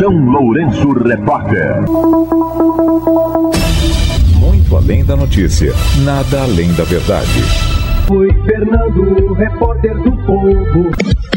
São Lourenço Repórter. Muito além da notícia, nada além da verdade. Foi Fernando, repórter do Povo.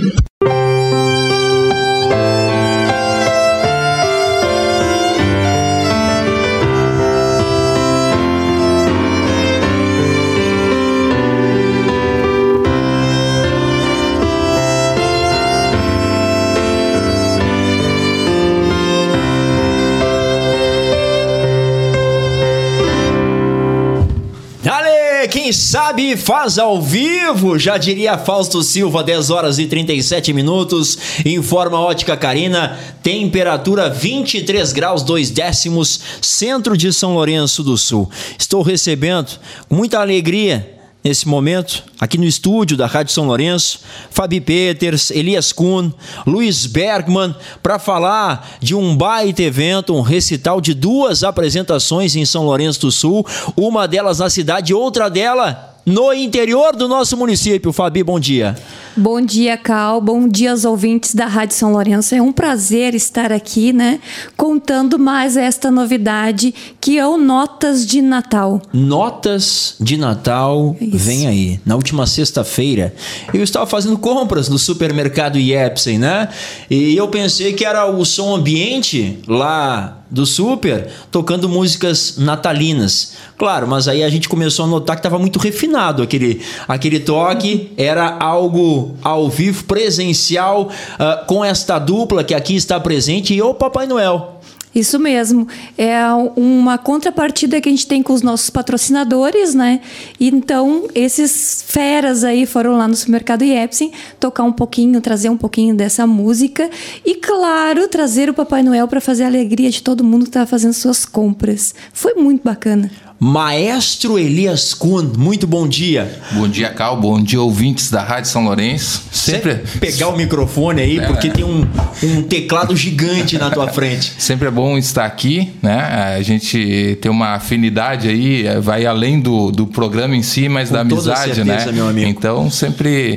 Quem sabe faz ao vivo, já diria Fausto Silva, 10 horas e 37 minutos, informa Ótica Carina, temperatura 23 graus 2 décimos, centro de São Lourenço do Sul. Estou recebendo com muita alegria nesse momento, aqui no estúdio da Rádio São Lourenço, Fabi Peters, Elias Kuhn, Luiz Bergman, para falar de um baita evento, um recital de 2 apresentações em São Lourenço do Sul, uma delas na cidade e outra dela no interior do nosso município. Fabi, bom dia. Bom dia, Cal. Bom dia aos ouvintes da Rádio São Lourenço. É um prazer estar aqui, né, contando mais esta novidade que é o Notas de Natal. Notas de Natal, isso. Vem aí. Na última sexta-feira, eu estava fazendo compras no supermercado Iepsen, né? E eu pensei que era o som ambiente lá do super, tocando músicas natalinas. Claro, mas aí a gente começou a notar que estava muito refinado aquele toque, era algo ao vivo, presencial, com esta dupla que aqui está presente e o Papai Noel. Isso mesmo, é uma contrapartida que a gente tem com os nossos patrocinadores, né? Então, esses feras aí foram lá no supermercado Iepsen tocar um pouquinho, trazer um pouquinho dessa música e, claro, trazer o Papai Noel para fazer a alegria de todo mundo que estava fazendo suas compras. Foi muito bacana. Maestro Elias Kuhn, muito bom dia. Bom dia, Cal. Bom dia, ouvintes da Rádio São Lourenço. Sempre pegar o microfone aí, porque tem um teclado gigante na tua frente. Sempre é bom estar aqui, né? A gente tem uma afinidade aí, vai além do programa em si, mas com da amizade, certeza, né? Meu amigo. Então, sempre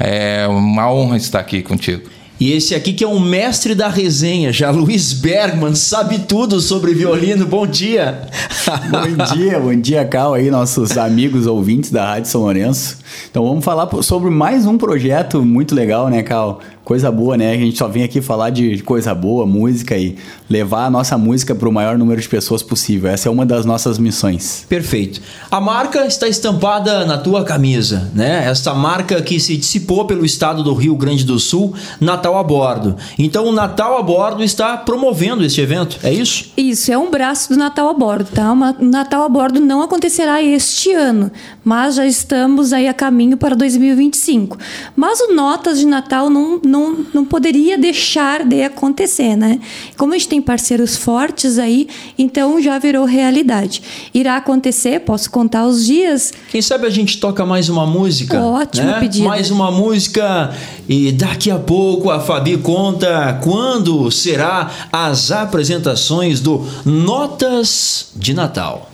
é uma honra estar aqui contigo. E esse aqui que é um mestre da resenha, já Luiz Bergman, sabe tudo sobre violino. Bom dia. Bom dia, Cal, aí, nossos amigos ouvintes da Rádio São Lourenço. Então vamos falar sobre mais um projeto muito legal, né, Cal? Coisa boa, né? A gente só vem aqui falar de coisa boa, música e levar a nossa música para o maior número de pessoas possível. Essa é uma das nossas missões. Perfeito. A marca está estampada na tua camisa, né? Essa marca que se dissipou pelo estado do Rio Grande do Sul, Natal a Bordo. Então o Natal a Bordo está promovendo este evento, é isso? Isso, é um braço do Natal a Bordo, tá? O Natal a Bordo não acontecerá este ano, mas já estamos aí a caminho para 2025. Mas o Notas de Natal não poderia deixar de acontecer, né? Como a gente tem parceiros fortes aí, então já virou realidade. Irá acontecer, posso contar os dias. Quem sabe a gente toca mais uma música? Ótimo, né? Pedido. Mais uma música e daqui a pouco a Fabi conta quando será as apresentações do Notas de Natal.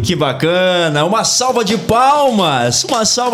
Que bacana! Uma salva de palmas!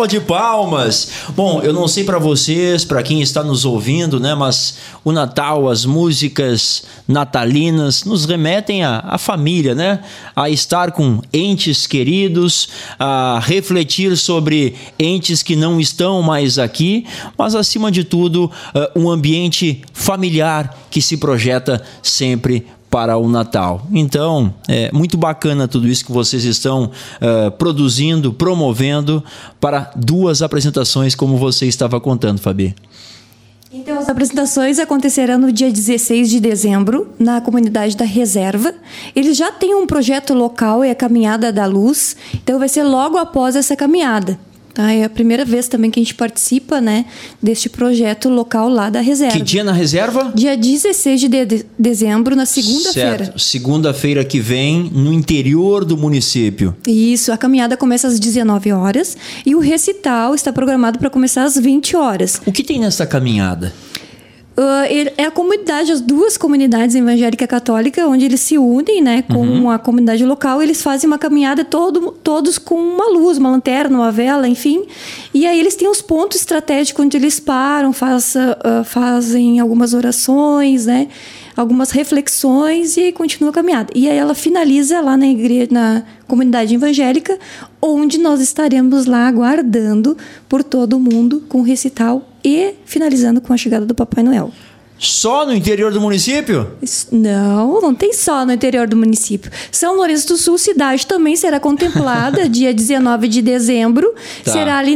Bom, eu não sei para vocês, para quem está nos ouvindo, né? Mas o Natal, as músicas natalinas nos remetem à família, né? A estar com entes queridos, a refletir sobre entes que não estão mais aqui, mas acima de tudo, um ambiente familiar que se projeta sempre para o Natal. Então, é muito bacana tudo isso que vocês estão produzindo, promovendo para 2 apresentações, como você estava contando, Fabi. Então, as apresentações acontecerão no dia 16 de dezembro, na comunidade da Reserva. Eles já têm um projeto local, é a Caminhada da Luz, então vai ser logo após essa caminhada. Tá? É a primeira vez também que a gente participa, né, deste projeto local lá da Reserva. Que dia na Reserva? Dia 16 de dezembro, na segunda-feira. Certo, segunda-feira que vem, no interior do município. Isso, a caminhada começa às 19 horas e o recital está programado para começar às 20 horas. O que tem nessa caminhada? É a comunidade, as 2 comunidades evangélica e católica, onde eles se unem, né, com a comunidade local. Eles fazem uma caminhada todos com uma luz, uma lanterna, uma vela, enfim. E aí eles têm os pontos estratégicos onde eles param, fazem algumas orações, né, algumas reflexões e aí continua a caminhada. E aí ela finaliza lá na igreja, na comunidade evangélica, onde nós estaremos lá aguardando por todo mundo com o recital e finalizando com a chegada do Papai Noel. Só no interior do município? Não tem só no interior do município. São Lourenço do Sul, cidade, também será contemplada dia 19 de dezembro. Tá. Será ali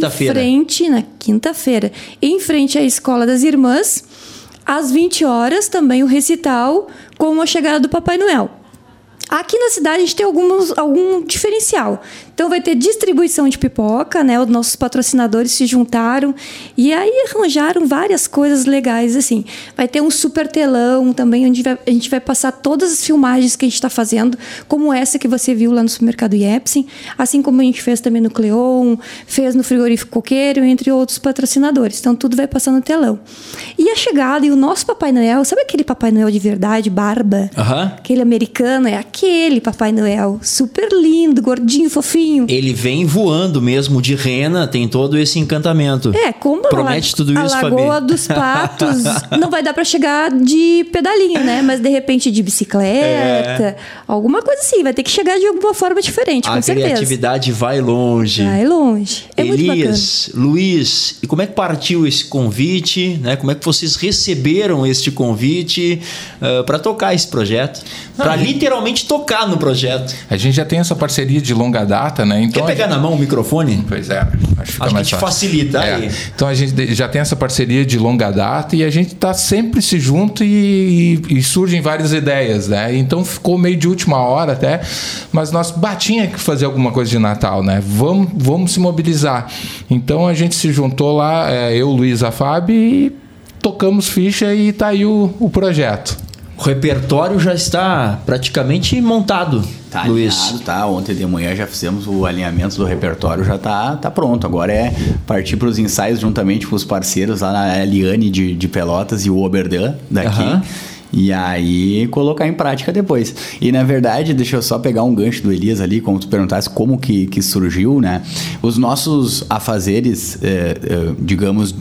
na quinta-feira, em frente à Escola das Irmãs. Às 20 horas, também o recital com a chegada do Papai Noel. Aqui na cidade a gente tem algum diferencial. Então vai ter distribuição de pipoca, né? Os nossos patrocinadores se juntaram e aí arranjaram várias coisas legais, assim. Vai ter um super telão também, onde a gente vai passar todas as filmagens que a gente está fazendo, como essa que você viu lá no supermercado Iepsen, assim como a gente fez também no Cleon, fez no Frigorífico Coqueiro, entre outros patrocinadores. Então tudo vai passar no telão. E a chegada e o nosso Papai Noel, sabe aquele Papai Noel de verdade, barba? Aquele americano, é aquele Papai Noel, super lindo, gordinho, fofinho. Ele vem voando mesmo de rena, tem todo esse encantamento. Como promete tudo isso, Fabi? A Lagoa dos Patos não vai dar para chegar de pedalinho, né? Mas de repente de bicicleta, alguma coisa assim, vai ter que chegar de alguma forma diferente, com certeza. A criatividade vai longe. Vai longe. É muito bacana. Elias, Luiz, e como é que partiu esse convite, né? Como é que vocês receberam este convite para tocar esse projeto? Para literalmente tocar no projeto. A gente já tem essa parceria de longa data, né? Então, quer pegar na mão o microfone? Pois é, acho que a gente facilita aí. Então a gente já tem essa parceria de longa data e a gente está sempre se junto e surgem várias ideias, né? Então ficou meio de última hora até, mas nós tinha que fazer alguma coisa de Natal, né? Vamos se mobilizar. Então a gente se juntou lá, eu, Luiz, a Fábio, e tocamos ficha e tá aí o projeto. O repertório já está praticamente montado, tá, Luiz. Alinhado, tá. Ontem de manhã já fizemos o alinhamento do repertório, já tá pronto. Agora é partir para os ensaios juntamente com os parceiros lá na Eliane de Pelotas e o Oberdan daqui. E aí colocar em prática depois. E na verdade, deixa eu só pegar um gancho do Elias ali, como tu perguntasse como que surgiu, né? Os nossos afazeres, digamos,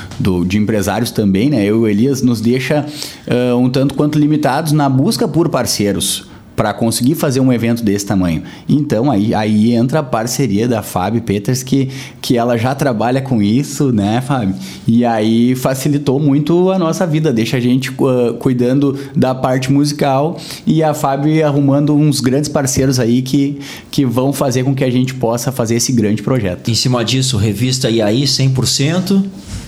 de empresários também, né? Eu e o Elias nos deixa um tanto quanto limitados na busca por parceiros para conseguir fazer um evento desse tamanho. Então, aí entra a parceria da Fábio Peters, que ela já trabalha com isso, né, Fábio? E aí facilitou muito a nossa vida, deixa a gente cuidando da parte musical e a Fábio arrumando uns grandes parceiros aí que vão fazer com que a gente possa fazer esse grande projeto. Em cima disso, revista IAI 100%.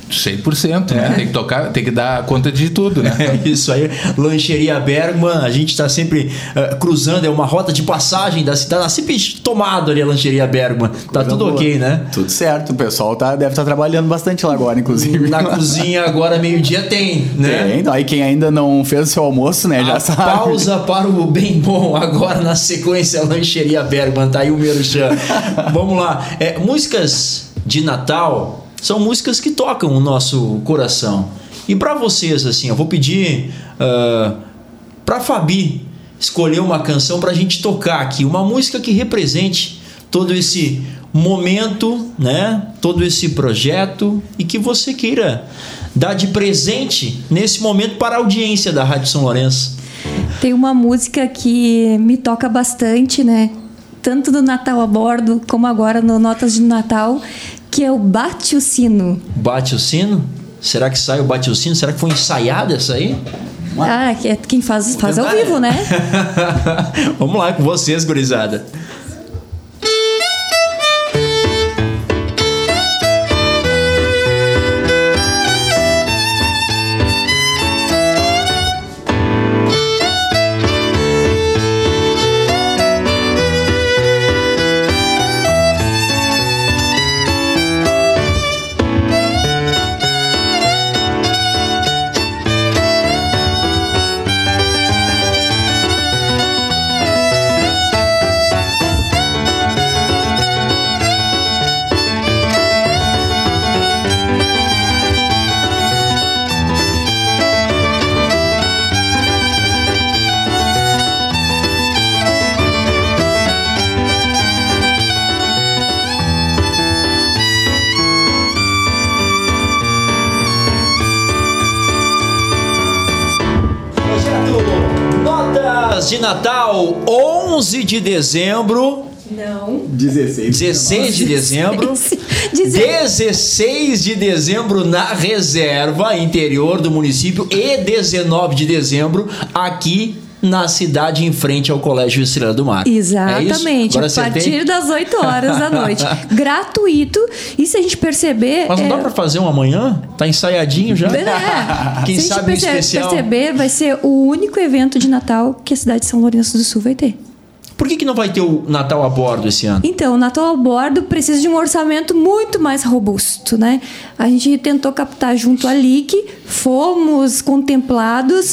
100%, né? Tem que tocar, tem que dar conta de tudo, né? É isso aí. Lancheria Bergman, a gente está sempre cruzando, é uma rota de passagem da cidade, tá sempre tomado ali a Lancheria Bergman. Tá tudo ok, né? Tudo certo, o pessoal deve estar trabalhando bastante lá agora, inclusive. Na cozinha agora, meio-dia tem, né? Tem, aí quem ainda não fez o seu almoço, né, já sabe. Pausa para o bem bom, agora na sequência, Lancheria Bergman, tá aí o merchan. Vamos lá, músicas de Natal são músicas que tocam o nosso coração. E para vocês, assim, eu vou pedir para Fabi escolher uma canção para a gente tocar aqui, uma música que represente todo esse momento, né? Todo esse projeto e que você queira dar de presente nesse momento para a audiência da Rádio São Lourenço. Tem uma música que me toca bastante, né? Tanto no Natal a Bordo, como agora no Notas de Natal, que é o Bate o Sino. Bate o Sino? Será que sai o Bate o Sino? Será que foi ensaiado essa aí? Ah, quem faz ao vivo, né? Vamos lá com vocês, gurizada. De Natal, 11 de dezembro. Não. 16 de dezembro. 16 de dezembro na reserva interior do município e 19 de dezembro aqui na cidade em frente ao Colégio Estrela do Mar. Exatamente, a partir das 8 horas da noite. Gratuito. E se a gente perceber... Mas não dá pra fazer um amanhã? Tá ensaiadinho já? Quem se sabe a gente especial. perceber, vai ser o único evento de Natal que a cidade de São Lourenço do Sul vai ter. Por que não vai ter o Natal a Bordo esse ano? Então, o Natal a Bordo precisa de um orçamento muito mais robusto, né? A gente tentou captar junto à LIC, fomos contemplados...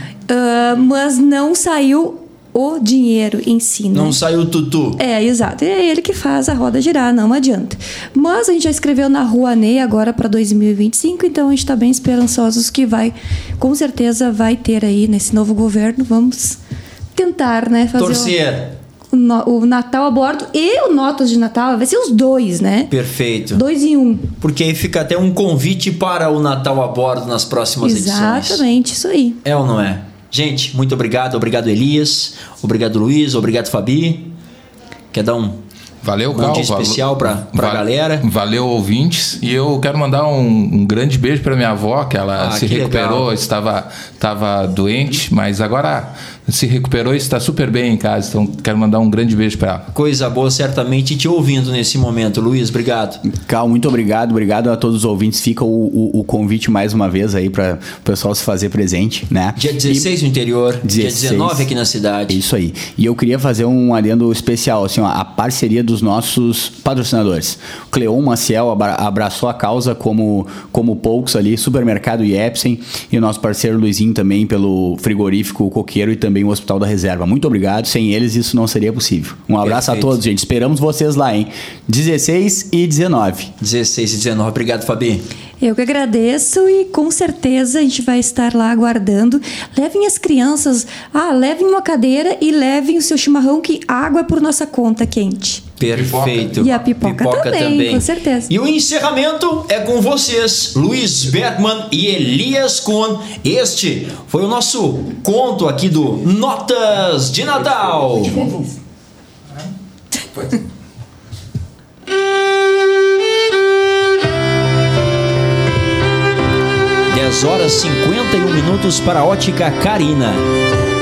mas não saiu o dinheiro em si, né? Não saiu o tutu. É, exato. É ele que faz a roda girar, não adianta. Mas a gente já escreveu na Rouanet agora para 2025, então a gente está bem esperançosos que com certeza vai ter aí nesse novo governo. Vamos tentar, né? Fazer torcer. O Natal a Bordo e o Notas de Natal, vai ser os dois, né? Perfeito. 2 em 1. Porque aí fica até um convite para o Natal a Bordo nas próximas edições. Exatamente, isso aí. É ou não é? Gente, muito obrigado. Obrigado, Elias. Obrigado, Luiz. Obrigado, Fabi. Quer dar um Valeu, Cal. Dia especial pra galera. Valeu, ouvintes. E eu quero mandar um grande beijo pra minha avó, que ela se recuperou, estava doente, mas agora se recuperou e está super bem em casa. Então, quero mandar um grande beijo pra ela. Coisa boa, certamente te ouvindo nesse momento. Luiz, obrigado. Cal, muito obrigado. Obrigado a todos os ouvintes. Fica o convite mais uma vez aí para o pessoal se fazer presente, né? Dia 16 no interior, 16, dia 19 aqui na cidade. Isso aí. E eu queria fazer um adendo especial, assim, ó, a parceria dos nossos patrocinadores. O Cleon Maciel abraçou a causa como poucos ali, Supermercado Iepsen, e o nosso parceiro Luizinho também pelo frigorífico Coqueiro e também o Hospital da Reserva. Muito obrigado. Sem eles isso não seria possível. Um abraço a todos, gente. Esperamos vocês lá, hein? 16 e 19. 16 e 19. Obrigado, Fabi. Eu que agradeço e com certeza a gente vai estar lá aguardando. Levem as crianças, levem uma cadeira e levem o seu chimarrão, que água é por nossa conta quente. Perfeito. E a pipoca também, com certeza. E o encerramento é com vocês, Luiz Bergman e Elias Kuhn. Este foi o nosso conto aqui do Notas de Natal. 10 horas 51 minutos para a Ótica Carina.